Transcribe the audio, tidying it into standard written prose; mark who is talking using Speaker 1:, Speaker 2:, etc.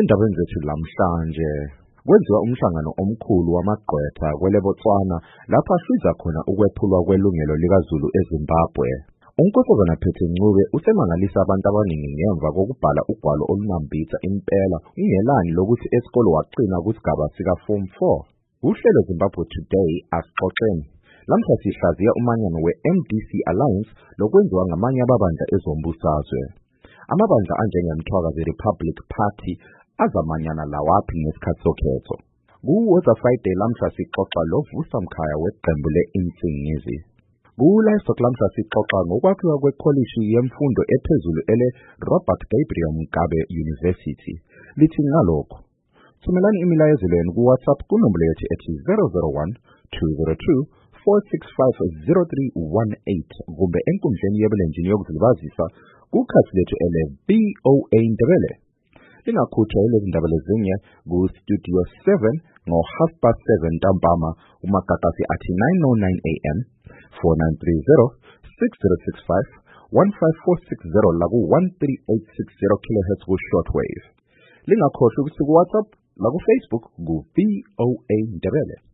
Speaker 1: Endabeni zethu lamhlanje kwenziwa umhlangano omkhulu wamagqwetha kweleBotswana lapho asiza khona ukwephulwa kwelungelo likaZulu eZimbabwe. Unkosazana Phethe Ncube usemangalisa abantu abaningi ngemva kokubhala ugwalo olunambitha impela ungelani lokuthi esikole waqina kusigaba sika Form 4. Uhlelo Zimbabwe Today asixoxeni. Lamhla sihlaziya umanyano we-MDC Alliance lokwenziwa ngamanye amabandla ezombusazwe. Amabandla anjengeMthwakazi Republic Party azamanyana lawaphi ngesikhathi sokhetho. Ku-Weather Friday lamhla sixoxa lo Vusa Mkhaya weqembu le-Insingisi. Ku-Livestock lamhla sixoxa ngokwakhiwa kwekolishi yemfundo ephezulu ele-Robert Gabriel Mugabe University. Lithi ngalokho. Thumelani imilayezo yenu ku-WhatsApp kunombolo yethu ethi 001 202 465 0318 kumbe enkundleni yebulenjini yokuzilibazisa kukhathi lethu ele-VOA Ndebele. Lingakhuthwa yilezindaba lezinye ku-Studio 7 ngo-7:30 ntambama uMagagasi athi 9:09 AM 4930 6065 15460 laku-13860 kHz ku-shortwave. Lingakhohlwa ukuthi ku-WhatsApp laku-Facebook ku-VOA Ndebele.